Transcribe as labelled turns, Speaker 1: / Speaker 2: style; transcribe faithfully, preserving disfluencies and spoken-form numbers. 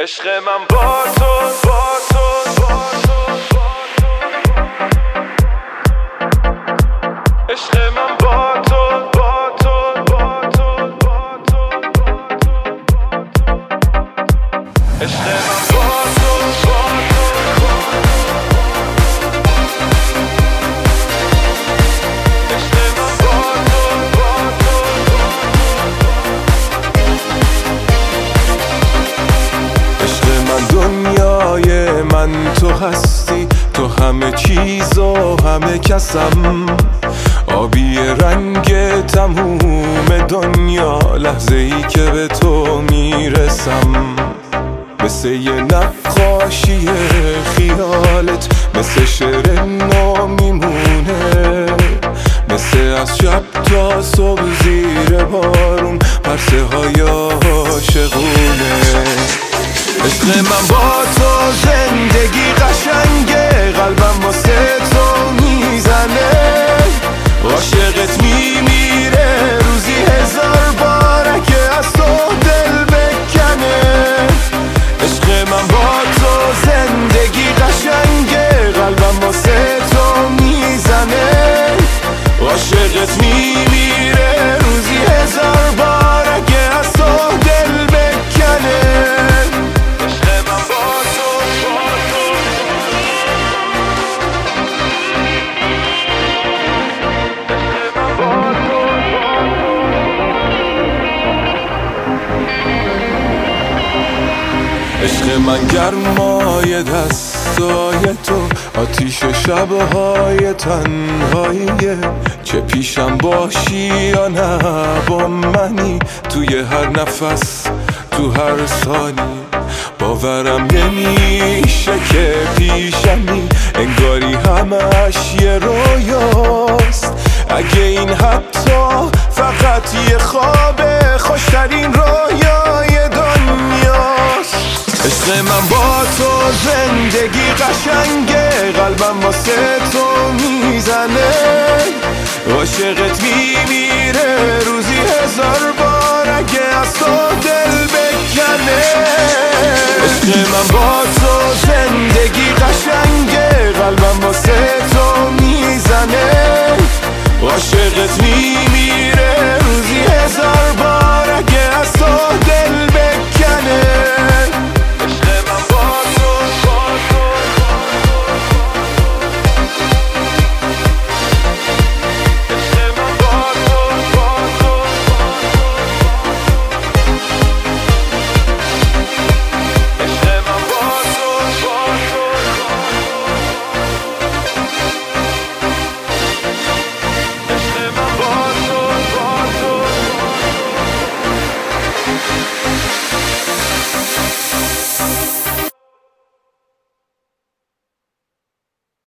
Speaker 1: عشق من با تو با تو با تو عشق من با تو با تو با تو با تو عشق من با تو با تو عشق من با تو با تو عشق من دنیای من تو هستی، تو همه چیز و همه کسم، آبی رنگ تموم دنیا، لحظه ای که به تو میرسم. مثل یه نقاشی خیالت، مثل شعر نو میمونه، مثل از شب تا صبح زیر بارون، پرسه های عاشقونه. عشق من با تو زندگی قشنگه، قلبم واسه تو میزنه، عاشقت میمیره روزی هزار بار که از تو دل بکنه. عشق من با تو زندگی قشنگه، قلبم واسه تو میزنه، عاشقت میمیره روزی هزار بار که از تو دل بکنه. عشق من گرمای دستای تو، آتیش شبهای تنهاییه، چه پیشم باشی یا نه با منی، توی هر نفس تو هر ثانی. باورم نمیشه که پیشمی، انگاری همش یه رویاست، اگه این حتی فقط یه خوابه، خوشترین رویای دنیاست. عشق من با تو زندگی قشنگه، قلبم واسه تو میزنه، عاشقت میمیره روزی هزار بار اگه از تو دل بکنه.